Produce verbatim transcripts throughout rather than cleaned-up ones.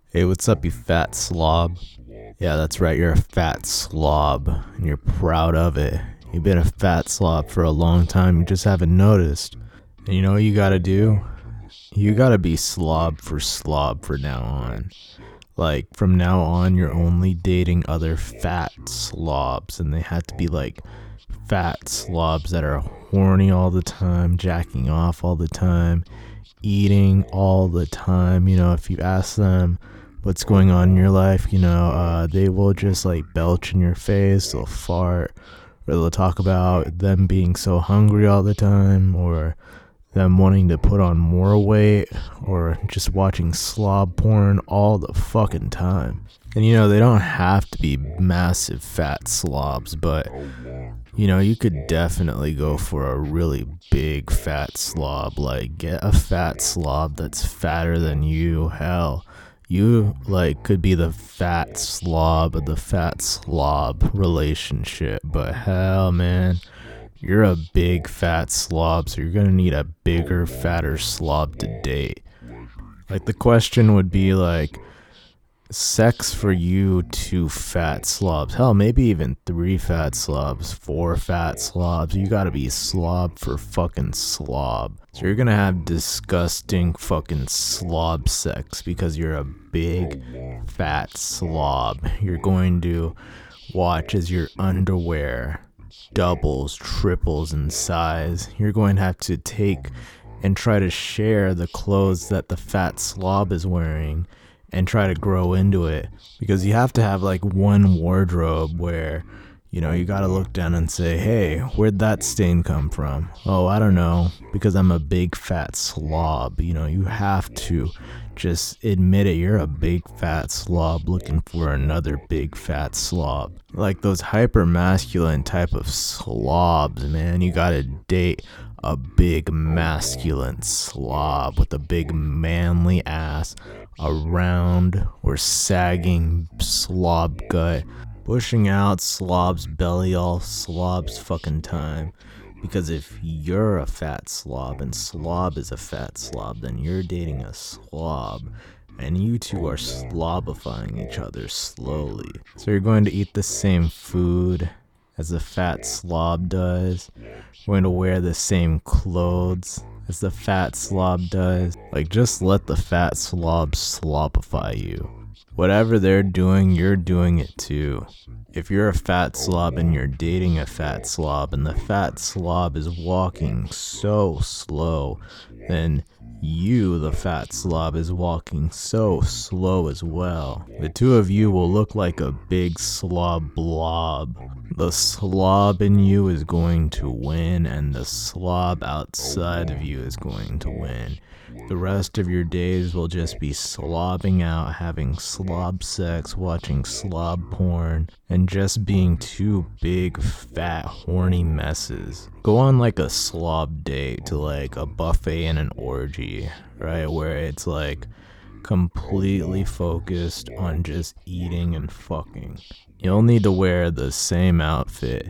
Hey, what's up, you fat slob? Yeah, that's right, you're a fat slob, and you're proud of it. You've been a fat slob for a long time, you just haven't noticed. And you know what you gotta do? You gotta be slob for slob from now on. Like, from now on, you're only dating other fat slobs, and they have to be like fat slobs that are horny all the time, jacking off all the time, eating all the time. You know, if you ask them what's going on in your life, you know, uh, they will just like belch in your face, they'll fart, or they'll talk about them being so hungry all the time, or them wanting to put on more weight, or just watching slob porn all the fucking time. And you know, they don't have to be massive fat slobs, but you know, you could definitely go for a really big fat slob. Like, get a fat slob that's fatter than you. Hell, you like could be the fat slob of the fat slob relationship. But hell, man, you're a big fat slob, so you're gonna need a bigger, fatter slob to date. Like, the question would be like, sex for you, two fat slobs, hell, maybe even three fat slobs, four fat slobs. You gotta be slob for fucking slob. So you're gonna have disgusting fucking slob sex because you're a big fat slob. You're going to watch as your underwear doubles, triples in size. You're going to have to take and try to share the clothes that the fat slob is wearing and try to grow into it, because you have to have like one wardrobe where, you know, you gotta look down and say, hey, where'd that stain come from? Oh, I don't know, because I'm a big fat slob. You know, you have to just admit it. You're a big fat slob looking for another big fat slob. Like those hyper masculine type of slobs, man, you gotta date a big masculine slob with a big manly ass, a round or sagging slob gut, pushing out slob's belly all slob's fucking time. Because if you're a fat slob and slob is a fat slob, then you're dating a slob, and you two are slobifying each other slowly. So you're going to eat the same food as the fat slob does, going to wear the same clothes as the fat slob does. Like, just let the fat slob slobify you. Whatever they're doing, you're doing it too. If you're a fat slob and you're dating a fat slob, and the fat slob is walking so slow, then you, the fat slob, is walking so slow as well. The two of you will look like a big slob blob. The slob in you is going to win, and the slob outside of you is going to win. The rest of your days will just be slobbing out, having slob sex, watching slob porn, and just being two big, fat, horny messes. Go on like a slob date to like a buffet and an orgy, right? Where it's like completely focused on just eating and fucking. You'll need to wear the same outfit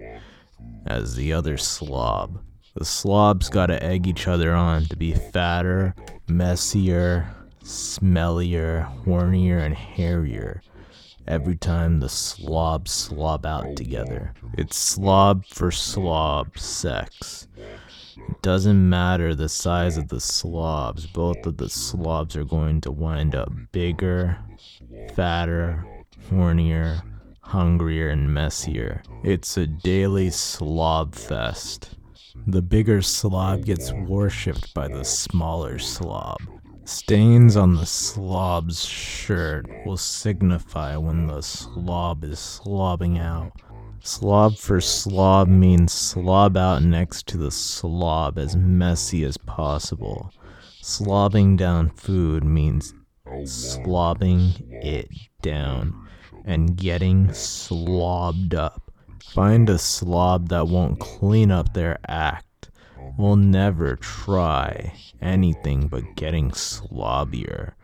as the other slob. The slobs gotta egg each other on to be fatter, messier, smellier, hornier, and hairier every time the slobs slob out together. It's slob for slob sex. It doesn't matter the size of the slobs, both of the slobs are going to wind up bigger, fatter, hornier, hungrier, and messier. It's a daily slob fest. The bigger slob gets worshipped by the smaller slob. Stains on the slob's shirt will signify when the slob is slobbing out. Slob for slob means slob out next to the slob as messy as possible. Slobbing down food means slobbing it down and getting slobbed up. Find a slob that won't clean up their act, will never try anything but getting slobbier.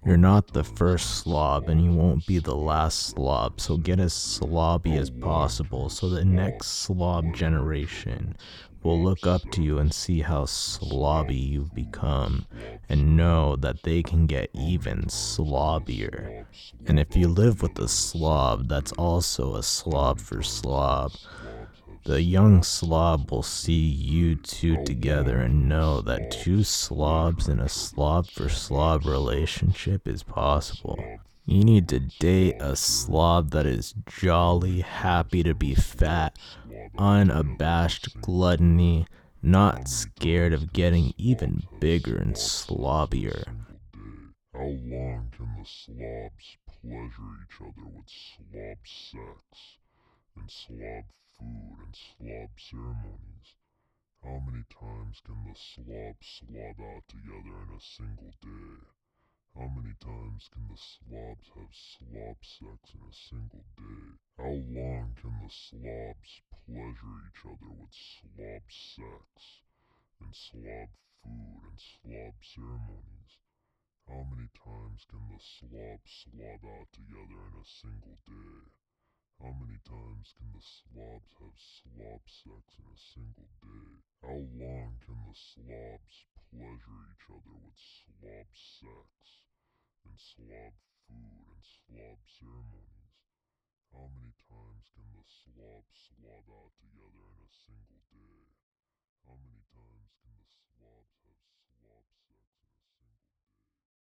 You're not the first slob, and you won't be the last slob, so get as slobby as possible so the next slob generation will look up to you and see how slobby you've become and know that they can get even slobbier. And if you live with a slob that's also a slob for slob, the young slob will see you two together and know that two slobs in a slob for slob relationship is possible. You need to date a slob that is jolly, happy to be fat, unabashed gluttony, not scared of getting even bigger and slobbier. How long can the slobs pleasure each other with slob sex and slob food and slob ceremonies? How many times can the slobs slob out together in a single day? How many times can the slobs have slob sex in a single day? How long can the slobs pleasure each other with slob sex and slob food and slob ceremonies? How many times can the slobs slob out together in a single day? How many times can the slobs have slob sex in a single day? How long can the slobs pleasure each other with slob sex and slob food and slob ceremonies? How many times can the slobs slob out together in a single day? How many times can the slobs